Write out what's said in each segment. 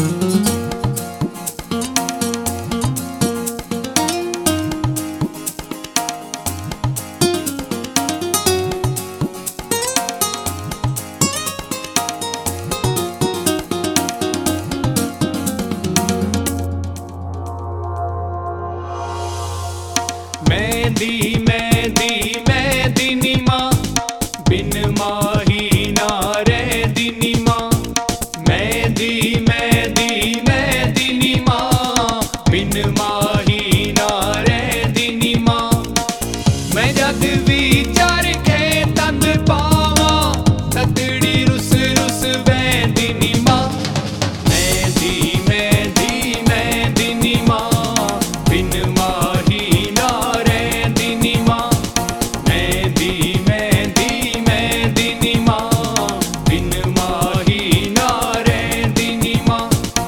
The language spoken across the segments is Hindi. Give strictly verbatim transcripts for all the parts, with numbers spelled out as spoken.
मेहंदी मेहंदी मेहंदी नी मां बिन माही ना रहंदी नी मां। मेहंदी मेहंदी मेहंदी नी मां बिन माही ना रहंदी नी मां। मैं जद विचार के तंद पावां ततड़ी रुस रुस वहंदी नी मां। मेहंदी मेहंदी मेहंदी नी मां बिन माही ना रहंदी नी मां। मेहंदी मेहंदी मेहंदी नी मां बिन माही ना रहंदी नी मां।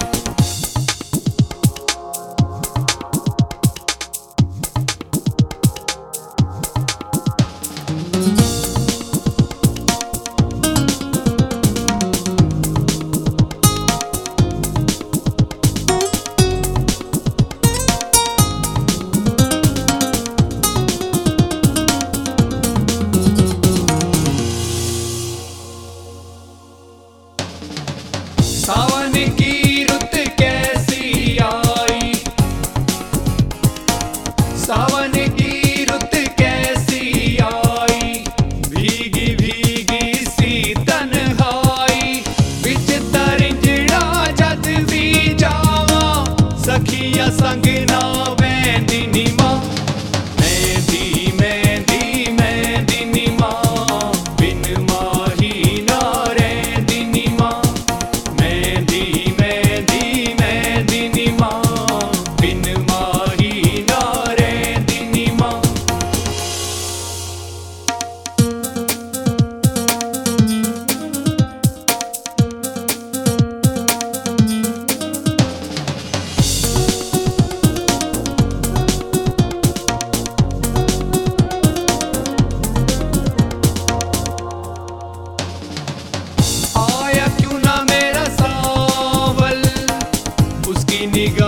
सावन की रुत कैसी आई, सावन की रुत कैसी आई। भीगी भीगी सी तन्हाई बिच तरिंजड़ा जद भी जावा सखिया संग ना वहंदी नी मां। मेहंदी मेहंदी मेहंदी नी मां बिन माही ना रहंदी नी मां। मेहंदी मेहंदी मेहंदी नी मां बिन माही ना रहंदी नी मां। आया क्यों ना मेरा सावल उसकी निगाह